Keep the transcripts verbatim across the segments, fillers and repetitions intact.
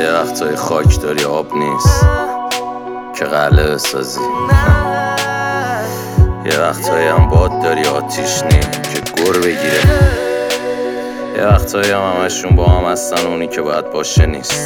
یه وقتای خاک داری آب نیست که قلعه بسازی، یه وقتایی هم باد داری آتیش نی که گر بگیره، یه وقتایی هم همشون با هم هستن اونی که باید باشه نیست،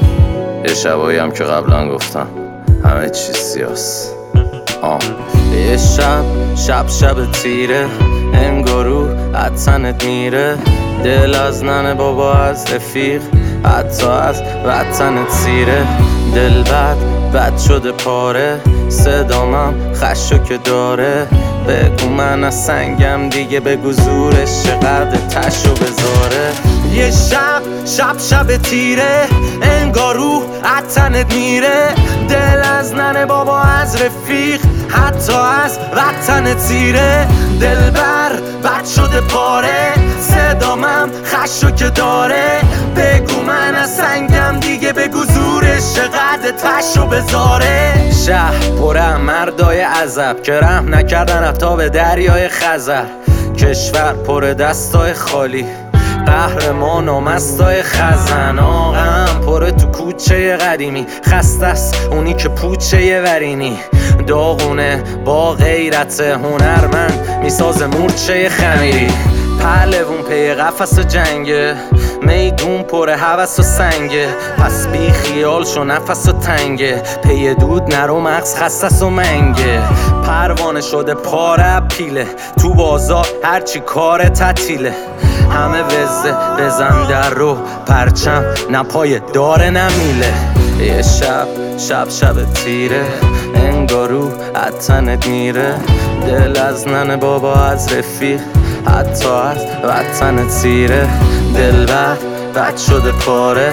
یه شبایی هم که قبلا گفتم همه چیز سیاست. آه یه شب شب شب تیره، انگارو عطنت میره، دل از ننه بابا از رفیق، حتی از وطنت سیره، دل بد بد شده پاره، صدامم خشو که داره، بگو من از سنگم دیگه، بگو زورش چقدر تشو بذاره. یه شب شب شب تیره، انگارو عطنت میره، دل از ننه بابا از رفیق، حتی از وطنت سیره، دل بر بد شده پاره، صدامم خشو که داره، بگو من از سنگم دیگه، بگو زورش چقدر تشو بذاره. شهر پره مردای عذب که رحم نکردن حتی به دریای خزر، کشور پر دستای خالی، قهرمان و مستای خزن، آقام پره تو کوچه قدیمی، خسته است اونی که پوچه ورینی، داغونه با غیرت هنرمند میسازه مورچه خمیری، پهلوون پی قفس و جنگه، میدون پر هوس و سنگه، پس بی خیال شو نفس و تنگه، پی دود نرو مغز خصص و منگه، پروانه شده پاره پیله، تو بازار هرچی کار تعطیله، همه وزه بزن در رو پرچم نپای داره نمیله. یه شب شب شب تیره، انگارو عطنت میره، دل از ننه بابا از رفیق، حتی از وطنت سیره، دل بد بد شده پاره،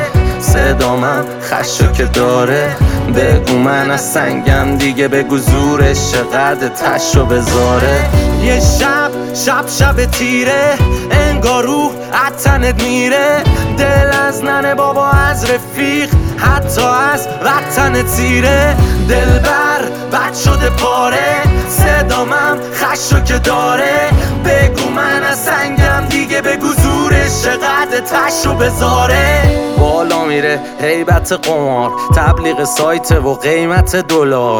صدامم خشو که داره، بگو من از سنگم دیگه، بگو زورش چقدر تشو بذاره. یه شب شب شب تیره، انگارو عطنت میره، دل از ننه بابا از رفیق، حتی از وطنت سیره، دل بر بد شده پاره، صدامم خشو که داره، بگو من از سنگم دیگه، بگو زورش چقدر تشو بذاره. بالا میره هیبت قمار، تبلیغ سایت و قیمت دلار،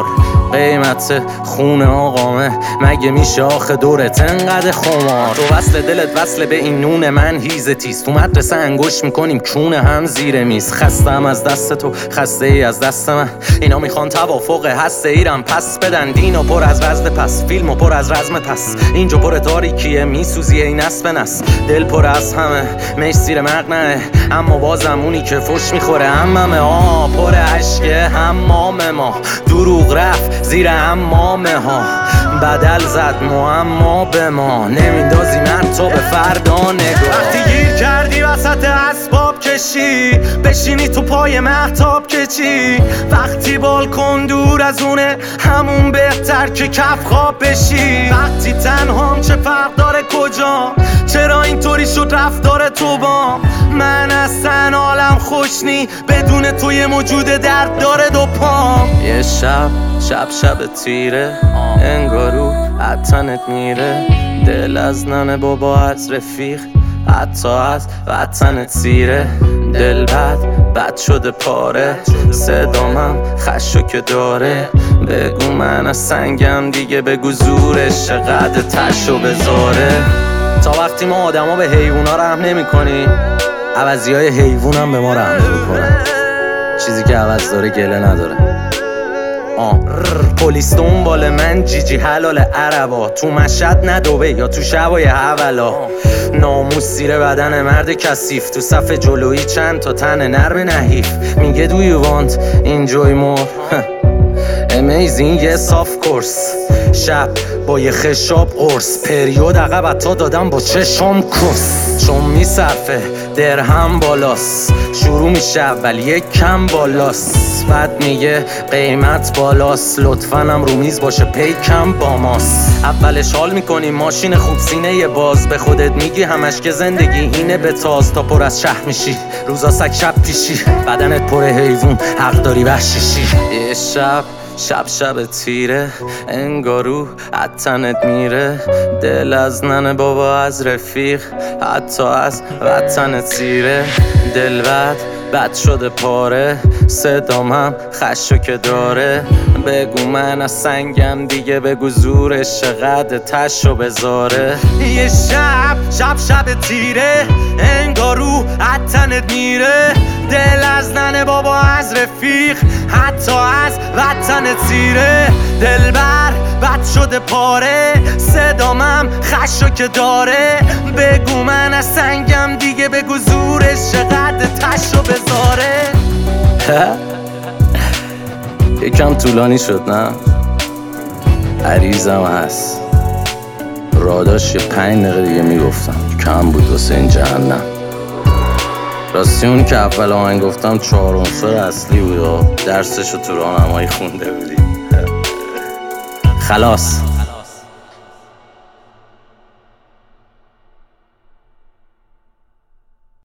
قیمت خونه آقامه مگه میشه آخه دورت انقدر خمار، تو وصل دلت وصل به این نون من هیزه تیز، تو مدرسه انگوش میکنیم کونه هم زیر میز، خستم از دست تو خسته ای از دست من، اینا میخوان توافق هسته ایرم پس بدن، دینو پر از وزد پس، فیلمو پر از رزم پس، اینجا پر تاریکیه میسوزی این نس به نس، دل پر از همه میش زیر مقنعه، اما بازم اونی که فش میخوره هممه، آه پر عشقه حمام ما، دروغ رفت زیر حمامه ها، بدل زد معما به ما، نمیندازی من تو به فردا نگاه. وقتی گیر کردی وسط اسباب کشی، بشینی تو پای مهتاب که چی، وقتی بالکن دور از اونه همون بهتر که کف خواب بشی، وقتی تنهام چه فرق داره کجا، چرا اینطوری شد رفتار تو بام، من اصلا حالم خوش نی بدون تو، یه موجود درد داره دو پام. یه شب شب شب تیره، انگارو عطنت میره، دل از ننه بابا از رفیق، حتی از وطنت سیره، دل بد بد شده پاره، صدامم خشو که داره، بگو من از سنگم دیگه، بگو زورش چقدر تشو بذاره. تا وقتی ما آدما به حیوونا رحم نمی کنیم، عوضی های حیوون هم به ما رحم نمی کنن، چیزی که عوض داره گله نداره. آه پلیس دنبال من جیجی حلال عربا، تو مشهد ندوبه یا تو شبای حولا، ناموس زیر بدن مرد کثیف، تو صف جلویی چند تا تن نرم نحیف، میگه do you want enjoy more amazing yes of course، شب با یه خشاب قرص، پریود عقب تا دادم با چشم کس، چون میصرفه درهم بالاست، شروع میشه اول یک کم بالاست، بعد میگه قیمت بالاست، لطفاً هم رو میز باشه پیکم با ماست، اولش حال میکنی ماشین خوب سینه یه باز، به خودت میگی همش که زندگی اینه به تاز، تا پر از شهر میشی روزا سگ شب پیشی، بدنت پر حیوون حق داری وحشیشی. یه شب شب شب تیره، انگارو عطنت میره، دل از ننه بابا از رفیق، حتی از وطنت سیره، دل بد بد شده پاره، صدام هم خشو که داره. بگو من از سنگم دیگه، بگو زورش چقدر تشو بذاره. یه شب شب شب تیره، انگار رو عطنت میره. دل از ننه بابا از رفیق، حتی از وطنت سیره. دلبر بد شده پاره، صدامم خشو که داره. بگو من از سنگم دیگه، بگو زورش چقدر تشو بذاره. یکم طولانی شد نه؟ عریضم هست، راداش یه پنج دقیقه دیگه میگفتم، کم بود واسه این جهنم. راستی اون که اول آهنگ گفتم چهار عنصر اصلی بود و درسشو تو راهنمایی خونده بودی. خلاص